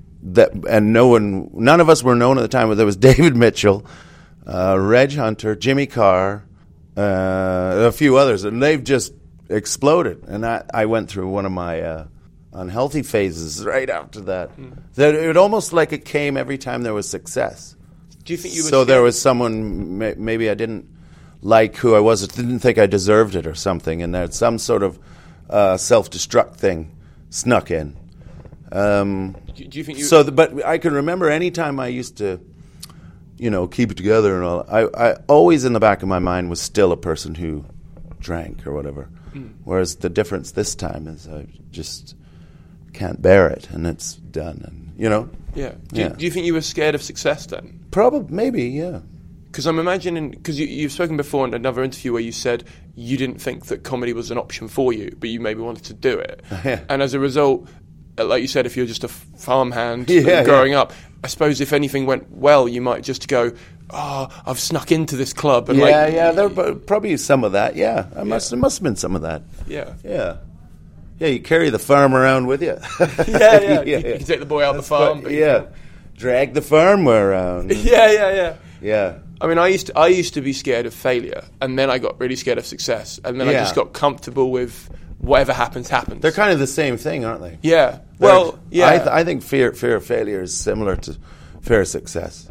none of us were known at the time, but there was David Mitchell, Reg Hunter, Jimmy Carr, a few others, and they've just exploded. And I went through one of my unhealthy phases right after that. That it almost like it came every time there was success. Do you think you were so there was someone maybe I didn't like who I was, didn't think I deserved it or something, and there's some sort of self-destruct thing snuck in. Do you think you... But I can remember any time I used to, keep it together and all. I always in the back of my mind was still a person who drank or whatever. Whereas the difference this time is I just can't bear it, and it's done. And Yeah. Do you think you were scared of success then? Probably, maybe, yeah. Because I'm imagining, because you've spoken before in another interview where you said you didn't think that comedy was an option for you, but you maybe wanted to do it. And as a result, like you said, if you're just a farmhand growing up, I suppose if anything went well, you might just go, I've snuck into this club. And there probably some of that, yeah. There must have been some of that. Yeah. Yeah. Yeah, you carry the farm around with you. Yeah. You can take the boy out the farm. Drag the farm around. Yeah. I mean, I used to be scared of failure, and then I got really scared of success, and then I just got comfortable with whatever happens. They're kind of the same thing, aren't they? Yeah. Well, yeah. I think fear of failure is similar to fear of success.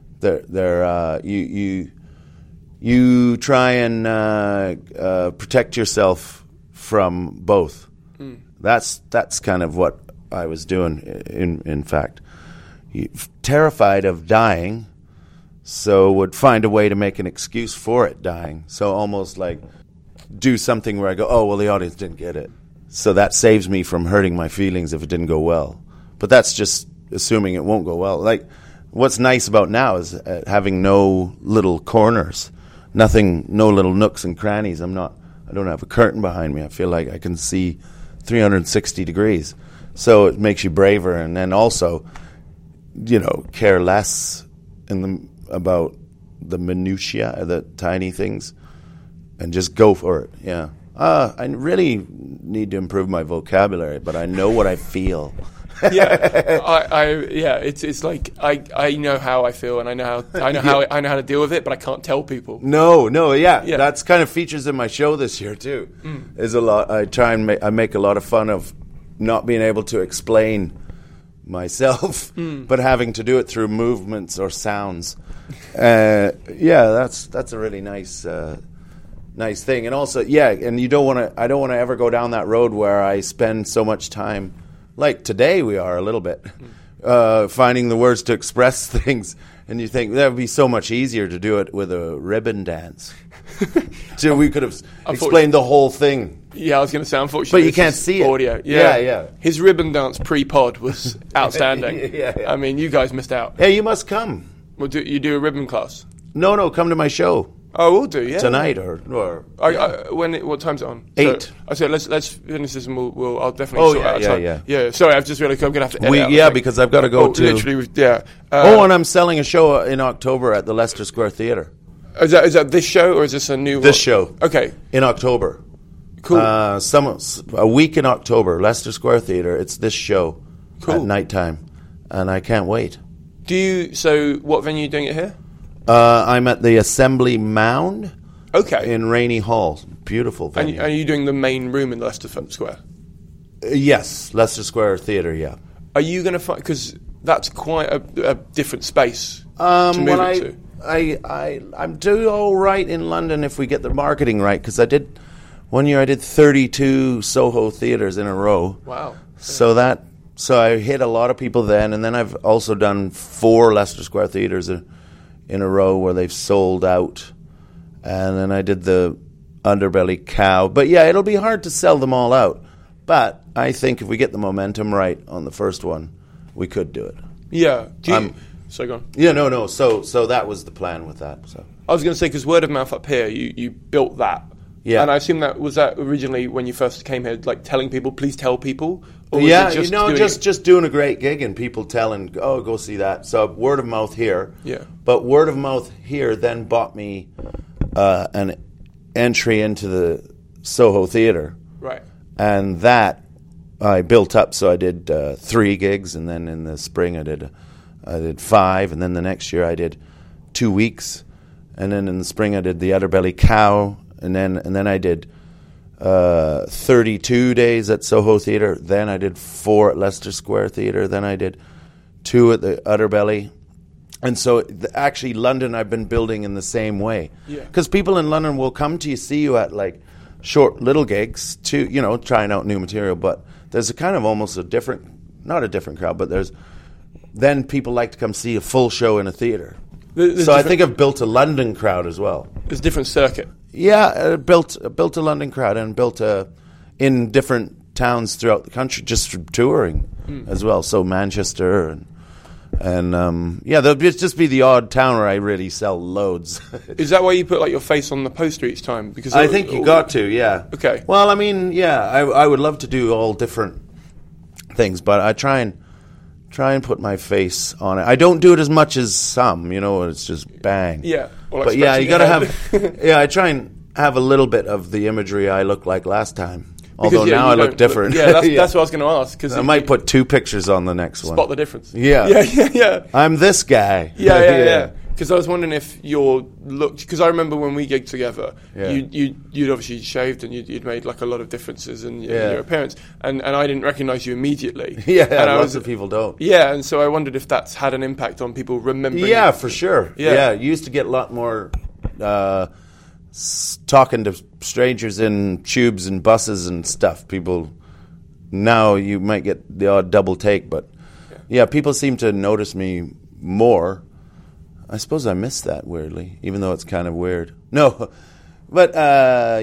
You try and protect yourself from both. That's kind of what I was doing. In fact, terrified of dying. So would find a way to make an excuse for it dying. So almost like do something where I go, oh, well, the audience didn't get it. So that saves me from hurting my feelings if it didn't go well. But that's just assuming it won't go well. Like, what's nice about now is having no little corners, no little nooks and crannies. I don't have a curtain behind me. I feel like I can see 360 degrees. So it makes you braver, and then also, care less about the minutiae, the tiny things, and just go for it. Yeah. I really need to improve my vocabulary, but I know what I feel. It's like I know how I feel, and I know how to deal with it, but I can't tell people. No, that's kind of features in my show this year too. Is a lot. I try and I make a lot of fun of not being able to explain myself, but having to do it through movements or sounds. That's a really nice nice thing. And also, and you don't want to. I don't want to ever go down that road where I spend so much time, like today we are a little bit, finding the words to express things. And you think that would be so much easier to do it with a ribbon dance. So we could have explained the whole thing. Yeah, I was going to say, unfortunately, but you can't see audio. It. Yeah. His ribbon dance pre-pod was outstanding. yeah. I mean, you guys missed out. Hey, you must come. Well, you do a ribbon class? No, come to my show. Oh, we'll do, yeah. Tonight or what time's it on? 8. So let's finish this and I'll definitely sort out time. Yeah. Sorry, I've just realized I'm going to have to edit out because I've got to go to... Literally, yeah. And I'm selling a show in October at the Leicester Square Theatre. Is that this show or is this a new... This show. Okay. In October. Cool. A week in October, Leicester Square Theatre. It's this show at nighttime. And I can't wait. So what venue are you doing it here? I'm at the Assembly Mound. Okay. In Rainey Hall. Beautiful venue. And are you doing the main room in Leicester Square? Yes, Leicester Square Theatre, yeah. Are you going to find... Because that's quite a different space to move into. I'm doing all right in London if we get the marketing right, because one year I did 32 Soho theatres in a row. Wow. So I hit a lot of people then, and then I've also done 4 Leicester Square theatres in a row where they've sold out. And then I did the Underbelly Cow. But yeah, it'll be hard to sell them all out. But I think if we get the momentum right on the first one, we could do it. Yeah. So go on. Yeah, no. So that was the plan with that. So I was going to say, because word of mouth up here, you built that. Yeah. And I assume was that originally when you first came here, like telling people, please tell people? Or was it just doing a great gig and people telling, oh, go see that. So word of mouth here. Yeah. But word of mouth here then bought me an entry into the Soho Theatre. Right. And that I built up. So I did 3 gigs, and then in the spring I did 5, and then the next year I did 2 weeks, and then in the spring I did the Underbelly Cow, and then I did 32 days at Soho Theatre. Then I did 4 at Leicester Square Theatre. Then I did 2 at the Underbelly. And so actually London I've been building in the same way. Because people in London will come to see you at like short little gigs to, trying out new material. But there's a kind of almost not a different crowd, but then people like to come see a full show in a theatre. So I think I've built a London crowd as well. There's a different circuit. Yeah, built a London crowd and built in different towns throughout the country just for touring as well. So Manchester and there'll just be the odd town where I really sell loads. Is that why you put like your face on the poster each time? Because I think you got to, yeah. Okay. Well, I mean, yeah, I would love to do all different things, but I try and put my face on it. I don't do it as much as some, it's just bang. Yeah. Well, but yeah, you got to have... I try and have a little bit of the imagery I looked like last time. Although now I look different. That's what I was going to ask. Cause I might put 2 pictures on the next one. Spot the difference. Yeah. I'm this guy. Yeah. Because I was wondering if your look... Because I remember when we gigged together, you'd obviously shaved and you'd made like a lot of differences in your appearance. And I didn't recognise you immediately. Yeah, and lots of people don't. Yeah, and so I wondered if that's had an impact on people remembering... Yeah, for sure. Yeah, you used to get a lot more... talking to strangers in tubes and buses and stuff. People... Now you might get the odd double take, but... Yeah, people seem to notice me more... I suppose I missed that weirdly, even though it's kind of weird. No, but the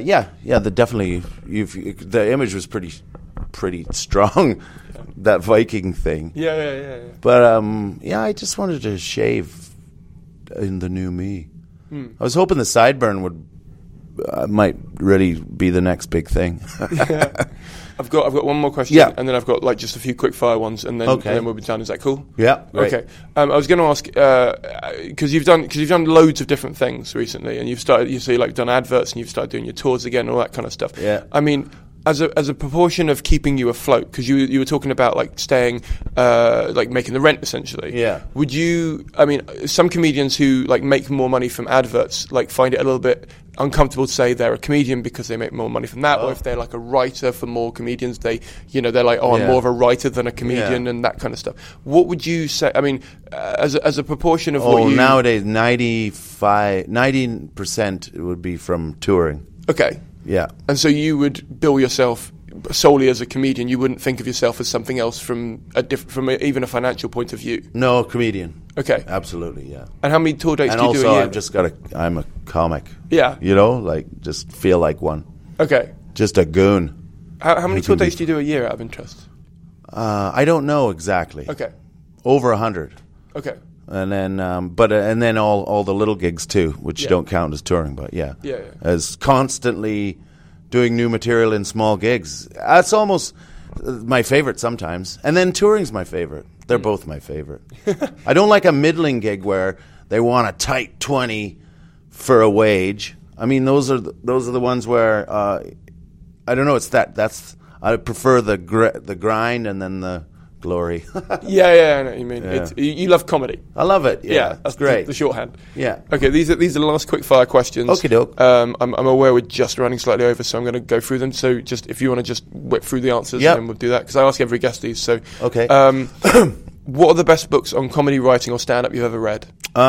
image was pretty strong, that Viking thing. Yeah. But I just wanted to shave in the new me. I was hoping the sideburn might really be the next big thing. I've got one more question, and then I've got like just a few quick fire ones, and then we'll be done. Is that cool? Yeah. Great. Okay. I was going to ask because you've done loads of different things recently, and you've done adverts, and you've started doing your tours again, all that kind of stuff. Yeah. I mean, as a proportion of keeping you afloat, because you were talking about like staying, like making the rent essentially. Yeah. Would you? I mean, some comedians who like make more money from adverts like find it a little bit uncomfortable to say they're a comedian because they make more money from that, or if they're like a writer for more comedians, they're like, I'm more of a writer than a comedian and that kind of stuff. What would you say? I mean, as a proportion of what you... nowadays 90% would be from touring. Okay. Yeah. And so you would bill yourself solely as a comedian. You wouldn't think of yourself as something else from even a financial point of view. No, comedian. Okay. Absolutely, yeah. And how many tour dates do you do a year? And also, I'm a comic. Yeah. You know, like, just feel like one. Okay. Just a goon. How many tour dates do you do a year, out of interest? I don't know exactly. Okay. Over 100. Okay. And then, and then all the little gigs too, which don't count as touring, but yeah. As constantly doing new material in small gigs. That's almost my favorite sometimes. And then touring's my favorite. They're both my favorite. I don't like a middling gig where they want a tight 20 for a wage. I mean, those are the ones where I don't know. I prefer the grind and then the glory. I know what you mean. Yeah. You love comedy. I love it. Yeah, that's great. The shorthand. Yeah. Okay, these are the last quick fire questions. Okie doke. I'm aware we're just running slightly over, so I'm going to go through them. So just if you want to just whip through the answers, then we'll do that, because I ask every guest these. So okay. What are the best books on comedy writing or stand up you've ever read?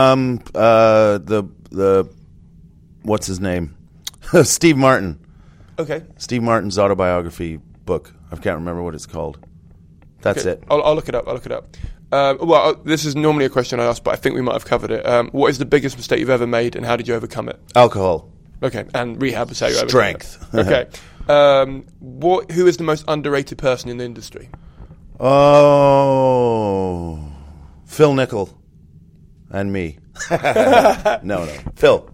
The what's his name? Steve Martin. Okay. Steve Martin's autobiography book. I can't remember what it's called. That's it. I'll look it up. Well, this is normally a question I ask, but I think we might have covered it. What is the biggest mistake you've ever made, and how did you overcome it? Alcohol. Okay, and rehab is how you overcome Strength. it. Okay. Who is the most underrated person in the industry? Oh, Phil Nickel and me. No. Phil.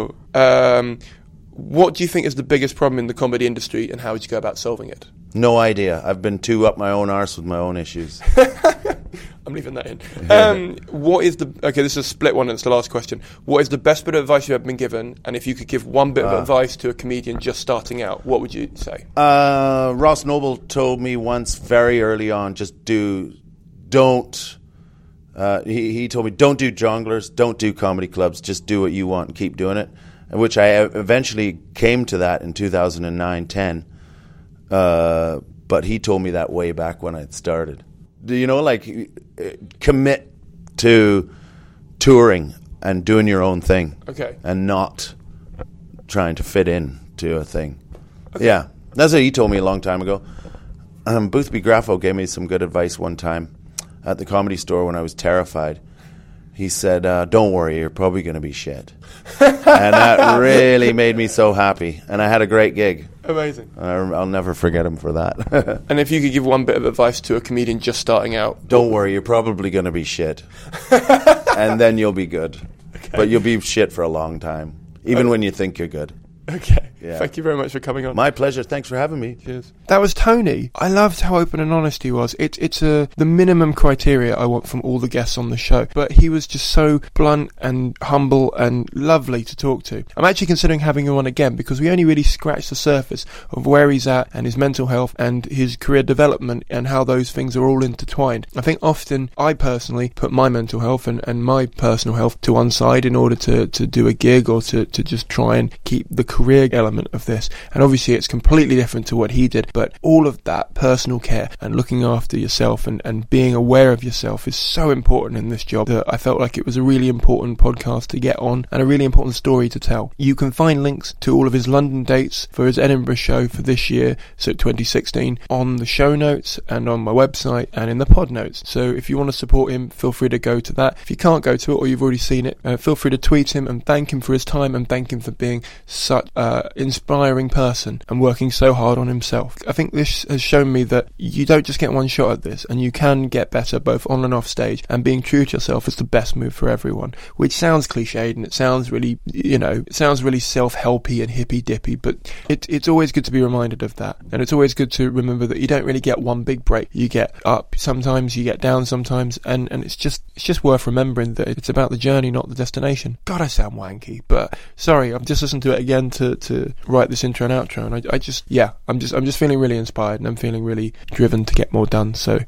What do you think is the biggest problem in the comedy industry, and how would you go about solving it? No idea. I've been too up my own arse with my own issues. I'm leaving that in. This is a split one, and it's the last question. What is the best bit of advice you've ever been given, and if you could give one bit of advice to a comedian just starting out, what would you say? Ross Noble told me once very early on, he told me, don't do jonglers, don't do comedy clubs, just do what you want and keep doing it, which I eventually came to that in 2009-10. But he told me that way back when I started. You know, like, commit to touring and doing your own thing. Okay. And not trying to fit in to a thing. Okay. Yeah. That's what he told me a long time ago. Boothby Graffo gave me some good advice one time at the Comedy Store when I was terrified. He said, don't worry, you're probably going to be shit. And that really made me so happy. And I had a great gig. Amazing. I'll never forget him for that. And if you could give one bit of advice to a comedian just starting out? Don't worry, you're probably going to be shit. And then you'll be good. Okay. But you'll be shit for a long time, even when you think you're good. Okay. Yeah. Thank you very much for coming on. My pleasure. Thanks for having me. Cheers. That was Tony. I loved how open and honest he was. It's the minimum criteria I want from all the guests on the show. But he was just so blunt and humble and lovely to talk to. I'm actually considering having him on again, because we only really scratched the surface of where he's at and his mental health and his career development and how those things are all intertwined. I think often I personally put my mental health and my personal health to one side in order to do a gig or to just try and keep the career element of this. And obviously it's completely different to what he did, but all of that personal care and looking after yourself and being aware of yourself is so important in this job that I felt like it was a really important podcast to get on and a really important story to tell. You can find links to all of his London dates for his Edinburgh show for this year, so 2016, on the show notes and on my website and in the pod notes. So if you want to support him, feel free to go to that. If you can't go to it or you've already seen it, feel free to tweet him and thank him for his time and thank him for being such inspiring person and working so hard on himself. I think this has shown me that you don't just get one shot at this, and you can get better both on and off stage, and being true to yourself is the best move for everyone, which sounds cliched and it sounds really, really self-helpy and hippy-dippy, but it's always good to be reminded of that, and it's always good to remember that you don't really get one big break. You get up sometimes, you get down sometimes, and it's just worth remembering that it's about the journey, not the destination. God, I sound wanky, but sorry, I've just listened to it again to write this intro and outro, and I'm just feeling really inspired, and I'm feeling really driven to get more done. So yeah,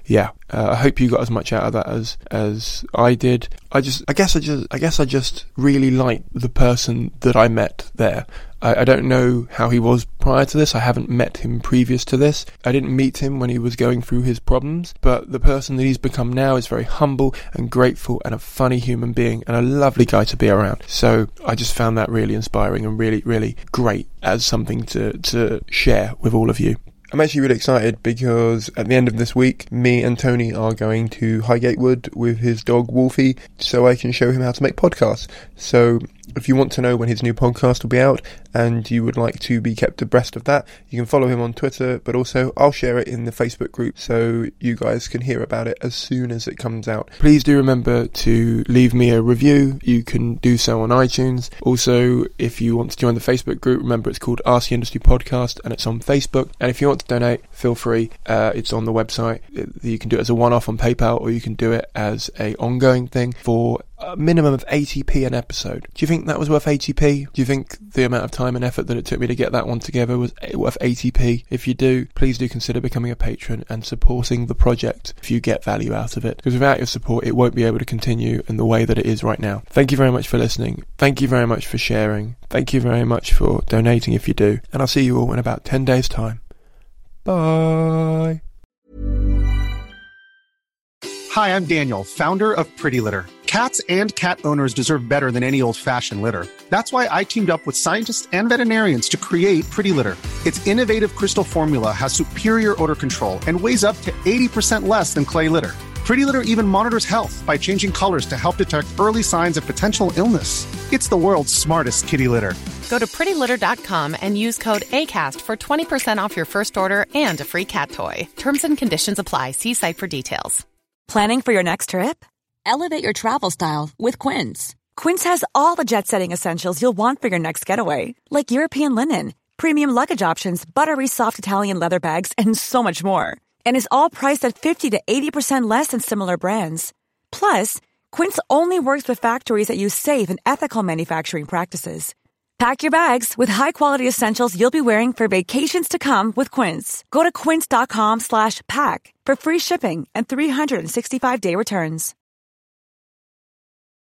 I hope you got as much out of that as I did. I guess I just really liked the person that I met there. I don't know how he was prior to this. I haven't met him previous to this. I didn't meet him when he was going through his problems, but the person that he's become now is very humble and grateful and a funny human being and a lovely guy to be around. So I just found that really inspiring and really, really great as something to share with all of you. I'm actually really excited because at the end of this week, me and Tony are going to Highgate Wood with his dog Wolfie so I can show him how to make podcasts. So if you want to know when his new podcast will be out and you would like to be kept abreast of that, you can follow him on Twitter, but also I'll share it in the Facebook group so you guys can hear about it as soon as it comes out. Please do remember to leave me a review. You can do so on iTunes. Also, if you want to join the Facebook group, remember it's called Ask the Industry Podcast and it's on Facebook. And if you want to donate, feel free. It's on the website. You can do it as a one-off on PayPal, or you can do it as a ongoing thing for a minimum of 80p an episode. Do you think that was worth 80p? Do you think the amount of time and effort that it took me to get that one together was worth 80p? If you do, please do consider becoming a patron and supporting the project if you get value out of it. Because without your support, it won't be able to continue in the way that it is right now. Thank you very much for listening. Thank you very much for sharing. Thank you very much for donating if you do. And I'll see you all in about 10 days' time. Bye. Hi, I'm Daniel, founder of Pretty Litter. Cats and cat owners deserve better than any old-fashioned litter. That's why I teamed up with scientists and veterinarians to create Pretty Litter. Its innovative crystal formula has superior odor control and weighs up to 80% less than clay litter. Pretty Litter even monitors health by changing colors to help detect early signs of potential illness. It's the world's smartest kitty litter. Go to prettylitter.com and use code ACAST for 20% off your first order and a free cat toy. Terms and conditions apply. See site for details. Planning for your next trip? Elevate your travel style with Quince. Quince has all the jet-setting essentials you'll want for your next getaway, like European linen, premium luggage options, buttery soft Italian leather bags, and so much more. And is all priced at 50 to 80% less than similar brands. Plus, Quince only works with factories that use safe and ethical manufacturing practices. Pack your bags with high-quality essentials you'll be wearing for vacations to come with Quince. Go to quince.com/pack for free shipping and 365-day returns.